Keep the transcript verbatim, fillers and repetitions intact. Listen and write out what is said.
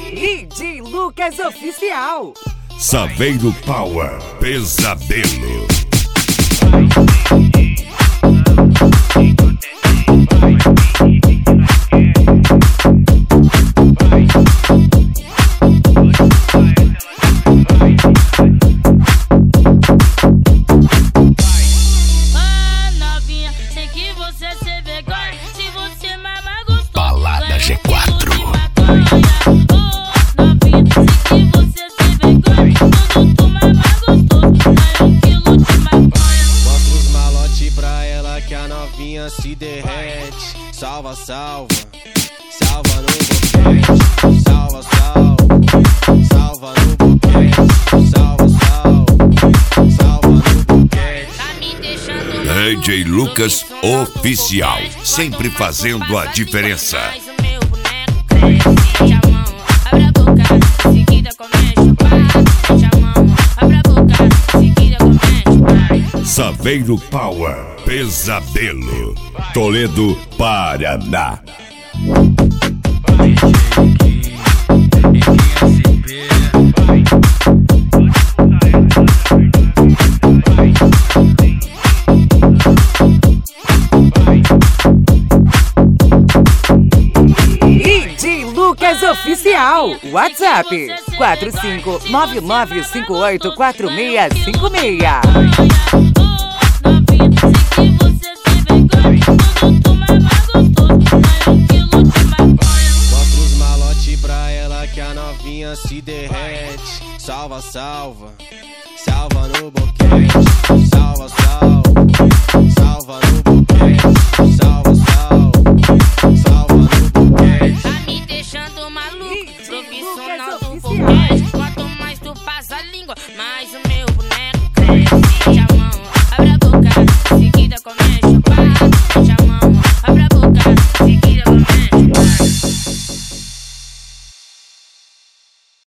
D J Lucas Oficial. Saveiro Power Pesadelo. Balada G quatro. Mostra os malote pra ela que a novinha se derrete. Salva, salva, salva no boquete. Salva, salva, salva no boquete. Salva, salva, salva no boquete. D J Lucas Oficial, sempre fazendo a diferença. Saveiro Power Pesadelo, Toledo, Paraná. D J Lucas Oficial. WhatsApp quatro cinco nove nove cinco oito quatro seis cinco seis. Mostra os malote pra ela que a novinha se derrete. Salva, salva, salva no boquete. Salva, salva, salva no boquete. Salva, salva, salva no boquete. Tá me deixando maluco, D J profissional Lucas do Oficial. boquete.